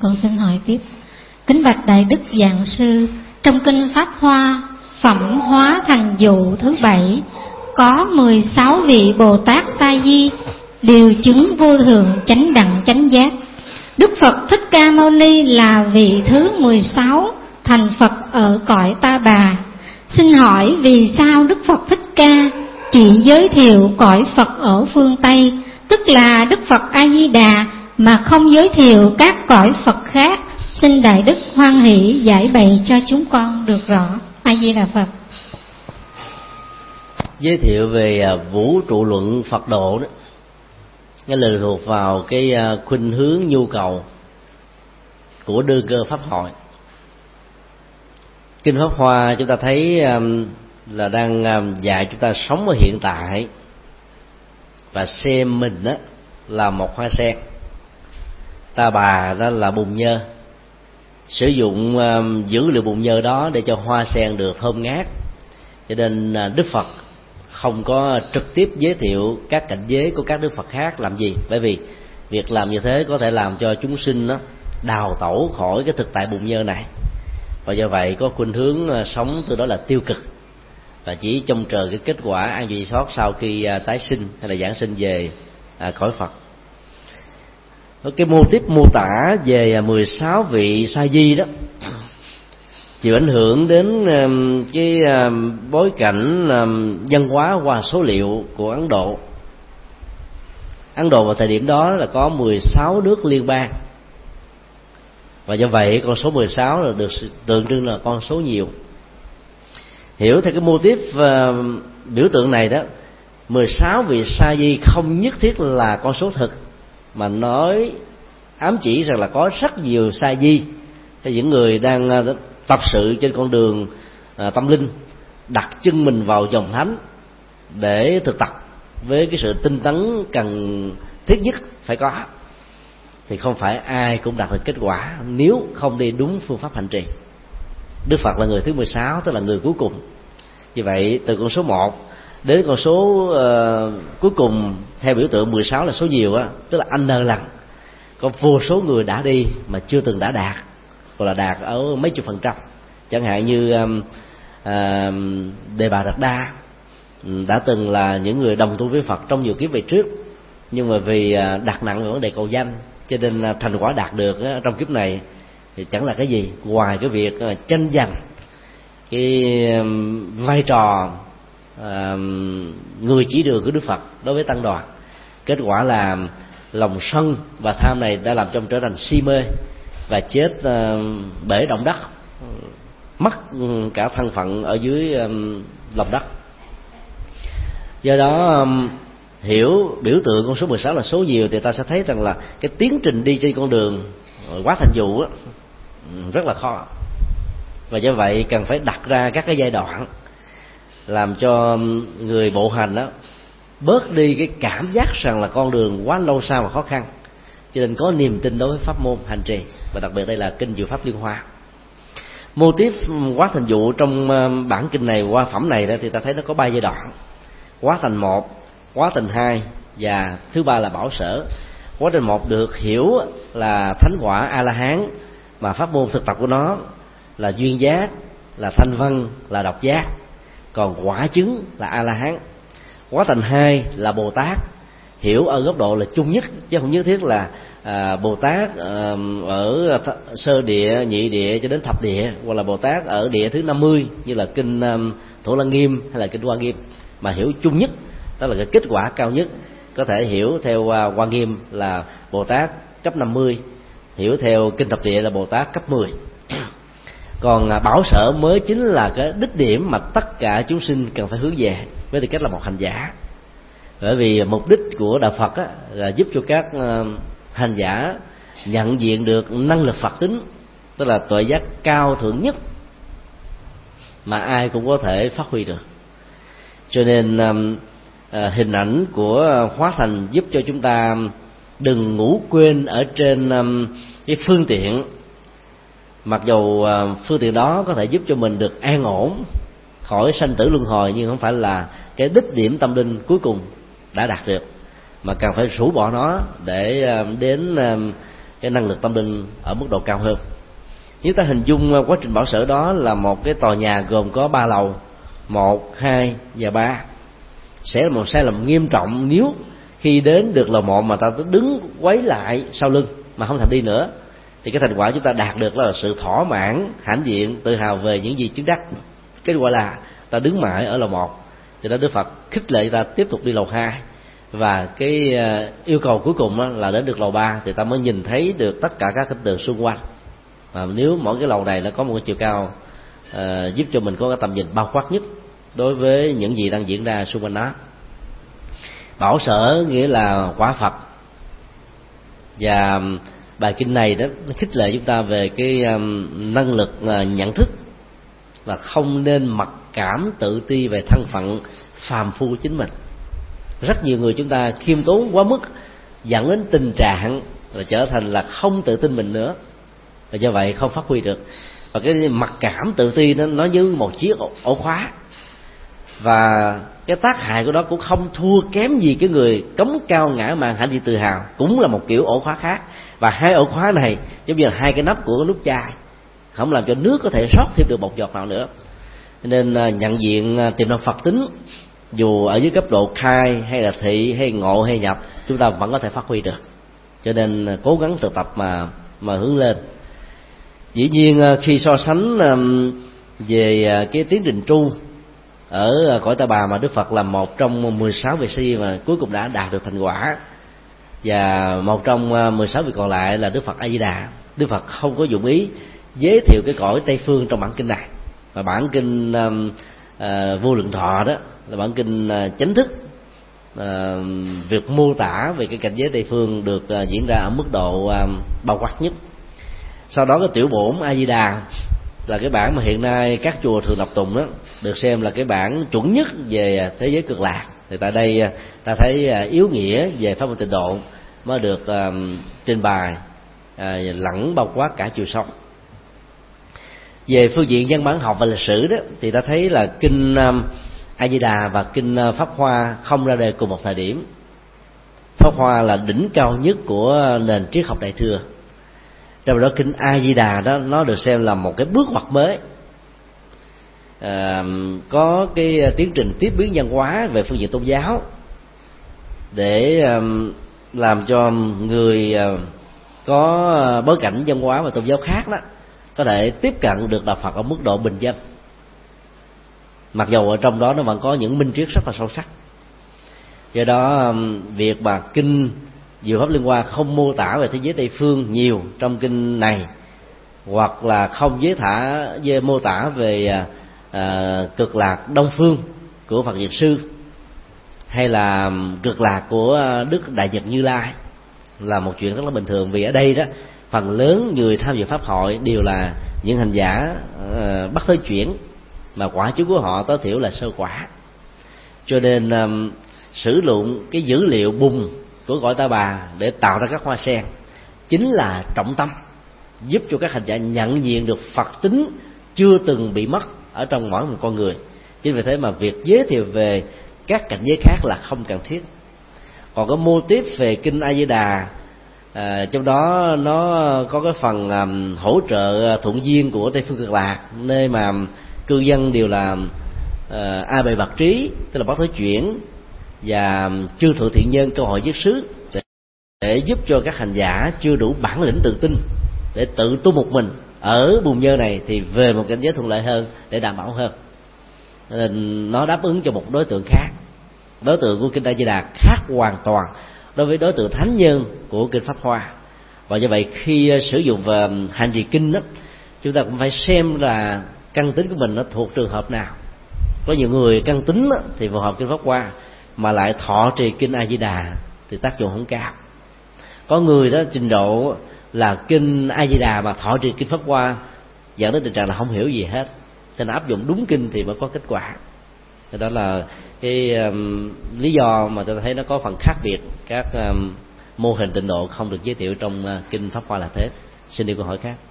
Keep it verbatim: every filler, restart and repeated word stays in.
con xin hỏi tiếp. Kính bạch Đại Đức Giảng Sư, trong kinh Pháp Hoa Phẩm Hóa Thành Dụ thứ bảy có mười sáu vị Bồ Tát Sa Di đều chứng vô thượng chánh đẳng chánh giác. Đức Phật Thích Ca Mâu Ni là vị thứ mười sáu thành Phật ở cõi Ta Bà. Xin hỏi vì sao Đức Phật Thích Ca chỉ giới thiệu cõi Phật ở phương Tây, tức là Đức Phật A Di Đà, mà không giới thiệu các cõi Phật khác? Xin Đại Đức hoan hỷ giải bày cho chúng con được rõ. A Di Đà Phật. Giới thiệu về vũ trụ luận Phật độ đó, nó lệ thuộc vào cái khuynh hướng nhu cầu của đương cơ pháp hội. Kinh Pháp Hoa chúng ta thấy là đang dạy chúng ta sống ở hiện tại và xem mình đó là một hoa sen, Ta Bà đó là bùn nhơ, sử dụng dữ liệu bùn nhơ đó để cho hoa sen được thơm ngát. Cho nên Đức Phật không có trực tiếp giới thiệu các cảnh giới của các Đức Phật khác. Làm gì? Bởi vì việc làm như thế có thể làm cho chúng sinh đó đào tẩu khỏi cái thực tại bùn nhơ này, và do vậy có khuynh hướng sống từ đó là tiêu cực, và chỉ trông chờ cái kết quả an vui sót sau khi tái sinh hay là giảng sinh về cõi Phật. Cái mô tiếp mô tả về mười sáu vị Sa Di đó chịu ảnh hưởng đến cái bối cảnh văn hóa qua số liệu của Ấn Độ. Ấn Độ vào thời điểm đó là có mười sáu nước liên bang, và do vậy con số mười sáu là được tượng trưng là con số nhiều. Hiểu theo cái mô típ uh, biểu tượng này đó, mười sáu vị Sa Di không nhất thiết là con số thực, mà nói ám chỉ rằng là có rất nhiều Sa Di hay những người đang uh, tập sự trên con đường uh, tâm linh, đặt chân mình vào dòng thánh để thực tập với cái sự tinh tấn cần thiết nhất phải có, thì không phải ai cũng đạt được kết quả nếu không đi đúng phương pháp hành trì. Đức Phật là người thứ mười sáu, tức là người cuối cùng. Như vậy từ con số một đến con số uh, cuối cùng theo biểu tượng mười sáu là số nhiều á, tức là n lần có vô số người đã đi mà chưa từng đã đạt, hoặc là đạt ở mấy chục phần trăm. Chẳng hạn như um, uh, Đề Bà Đạt Đa đã từng là những người đồng tu với Phật trong nhiều kiếp về trước, nhưng mà vì uh, đặt nặng về vấn đề cầu danh, cho nên uh, thành quả đạt được uh, trong kiếp này thì chẳng là cái gì ngoài cái việc uh, tranh giành cái um, vai trò uh, người chỉ đường của Đức Phật đối với tăng đoàn. Kết quả là lòng sân và tham này đã làm cho ông trở thành si mê và chết uh, bể động đất, mất cả thân phận ở dưới um, lòng đất. Do đó um, hiểu biểu tượng con số mười sáu là số nhiều thì ta sẽ thấy rằng là cái tiến trình đi trên con đường quá thành dụ á, rất là khó, và do vậy cần phải đặt ra các cái giai đoạn làm cho người bộ hành đó bớt đi cái cảm giác rằng là con đường quá lâu xa và khó khăn, cho nên có niềm tin đối với pháp môn hành trì, và đặc biệt đây là kinh Diệu Pháp Liên Hoa. Mô típ quá thành dụ trong bản kinh này, qua phẩm này đó, thì ta thấy nó có ba giai đoạn: quá thành một, quá thành hai, và thứ ba là bảo sở. Quá trình một được hiểu là thánh quả A La Hán, mà pháp môn thực tập của nó là duyên giác, là thanh văn, là độc giác. Còn quả chứng là A La Hán. Quá thành hai là Bồ Tát, hiểu ở góc độ là chung nhất, chứ không nhất thiết là à, Bồ Tát à, ở sơ địa, nhị địa cho đến thập địa, hoặc là Bồ Tát ở địa thứ năm mươi như là kinh um, Thủ Lăng Nghiêm hay là kinh Hoa Nghiêm, mà hiểu chung nhất, đó là cái kết quả cao nhất. Có thể hiểu theo uh, Hoa Nghiêm là Bồ Tát cấp năm mươi, hiểu theo kinh thập địa là Bồ Tát cấp mười. Còn uh, bảo sở mới chính là cái đích điểm mà tất cả chúng sinh cần phải hướng về với tư cách là một hành giả. Bởi vì mục đích của đạo Phật á, là giúp cho các uh, hành giả nhận diện được năng lực Phật tính, tức là tuệ giác cao thượng nhất mà ai cũng có thể phát huy được. Cho nên um, uh, hình ảnh của hóa thành giúp cho chúng ta đừng ngủ quên ở trên um, cái phương tiện, mặc dù uh, phương tiện đó có thể giúp cho mình được an ổn khỏi sanh tử luân hồi, nhưng không phải là cái đích điểm tâm linh cuối cùng đã đạt được, mà cần phải rũ bỏ nó để uh, đến uh, cái năng lực tâm linh ở mức độ cao hơn. Nếu ta hình dung quá trình bảo sở đó là một cái tòa nhà gồm có ba lầu, một, hai và ba, sẽ là một sai lầm nghiêm trọng nếu khi đến được lầu một mà ta đứng quấy lại sau lưng mà không thèm đi nữa, thì cái thành quả chúng ta đạt được là sự thỏa mãn, hãnh diện, tự hào về những gì chứng đắc. Kết quả là ta đứng mãi ở lầu một, thì đó Đức Phật khích lệ ta tiếp tục đi lầu hai, và cái yêu cầu cuối cùng là đến được lầu ba thì ta mới nhìn thấy được tất cả các cảnh tượng xung quanh. Và nếu mỗi cái lầu này nó có một cái chiều cao uh, giúp cho mình có cái tầm nhìn bao quát nhất đối với những gì đang diễn ra xung quanh nó. Bảo sở nghĩa là quả Phật, và bài kinh này đó nó khích lệ chúng ta về cái um, năng lực uh, nhận thức là không nên mặc cảm tự ti về thân phận phàm phu của chính mình. Rất nhiều người chúng ta khiêm tốn quá mức dẫn đến tình trạng là trở thành là không tự tin mình nữa, và do vậy không phát huy được. Và cái mặc cảm tự ti nó nó như một chiếc ổ khóa, và cái tác hại của nó cũng không thua kém gì cái người cống cao ngã mạn hãnh diện tự hào, cũng là một kiểu ổ khóa khác. Và hai ổ khóa này giống như là hai cái nắp của cái nút chai, không làm cho nước có thể rót thêm được một giọt nào nữa. Nên nhận diện tiềm năng Phật tính, dù ở dưới cấp độ khai hay là thị hay ngộ hay nhập, chúng ta vẫn có thể phát huy được. Cho nên cố gắng thực tập mà mà hướng lên. Dĩ nhiên khi so sánh về cái tiến trình tu ở cõi Ta Bà mà Đức Phật là một trong mười sáu vị sư mà cuối cùng đã đạt được thành quả, và một trong mười sáu vị còn lại là Đức Phật A Di Đà, Đức Phật không có dụng ý giới thiệu cái cõi Tây phương trong bản kinh này. Và bản kinh um, uh, Vô Lượng Thọ đó là bản kinh uh, chánh thức, uh, việc mô tả về cái cảnh giới Tây phương được uh, diễn ra ở mức độ uh, bao quát nhất. Sau đó cái tiểu bổn A Di Đà là cái bản mà hiện nay các chùa thường đọc tụng đó, được xem là cái bản chuẩn nhất về thế giới cực lạc. Thì tại đây ta thấy yếu nghĩa về pháp môn tịnh độ mới được uh, trình bày uh, lẫn bao quát cả chiều sâu. Về phương diện văn bản học và lịch sử đó, thì ta thấy là kinh um, A Di Đà và kinh uh, Pháp Hoa không ra đời cùng một thời điểm. Pháp Hoa là đỉnh cao nhất của nền triết học Đại thừa, trong đó kinh A Di Đà đó nó được xem là một cái bước ngoặt mới, à, có cái tiến trình tiếp biến văn hóa về phương diện tôn giáo, để um, làm cho người uh, có bối cảnh văn hóa và tôn giáo khác đó có thể tiếp cận được đạo Phật ở mức độ bình dân, mặc dù ở trong đó nó vẫn có những minh triết rất là sâu sắc. Do đó việc mà kinh Diệu Pháp Liên Hoa không mô tả về thế giới Tây phương nhiều trong kinh này, hoặc là không giới thả về mô tả về à, cực lạc Đông phương của Phật Diệt Sư, hay là cực lạc của Đức Đại Nhật Như Lai, là một chuyện rất là bình thường. Vì ở đây đó phần lớn người tham dự pháp hội đều là những hành giả uh, bắt tới chuyển, mà quả chứng của họ tối thiểu là sơ quả. Cho nên um, sử dụng cái dữ liệu bùng của cõi Ta Bà để tạo ra các hoa sen chính là trọng tâm, giúp cho các hành giả nhận diện được Phật tính chưa từng bị mất ở trong mỗi một con người. Chính vì thế mà việc giới thiệu về các cảnh giới khác là không cần thiết. Còn cái mô típ về kinh A Di Đà, à, trong đó nó có cái phần um, hỗ trợ thuận duyên của Tây phương cực lạc, nơi mà cư dân đều là uh, a bề bạc trí, tức là bắt thối chuyển, và chư thượng thiện nhân cơ hội viết xứ, để, để giúp cho các hành giả chưa đủ bản lĩnh tự tin để tự tu một mình ở bùn nhơ này thì về một cảnh giới thuận lợi hơn để đảm bảo hơn. Nên nó đáp ứng cho một đối tượng khác. Đối tượng của kinh A Di Đà khác hoàn toàn đối với đối tượng thánh nhân của kinh Pháp Hoa. Và do vậy khi sử dụng về hành trì kinh đó, chúng ta cũng phải xem là căn tính của mình nó thuộc trường hợp nào. Có nhiều người căn tính thì phù hợp kinh Pháp Hoa, mà lại thọ trì kinh A Di Đà thì tác dụng không cao. Có người đó trình độ là kinh A Di Đà mà thọ trì kinh Pháp Hoa, dẫn đến tình trạng là không hiểu gì hết. Cho nên áp dụng đúng kinh thì mới có kết quả. Thì đó là cái um, lý do mà tôi thấy nó có phần khác biệt các um, mô hình tịnh độ không được giới thiệu trong uh, kinh Pháp Hoa là thế. Xin đi câu hỏi khác.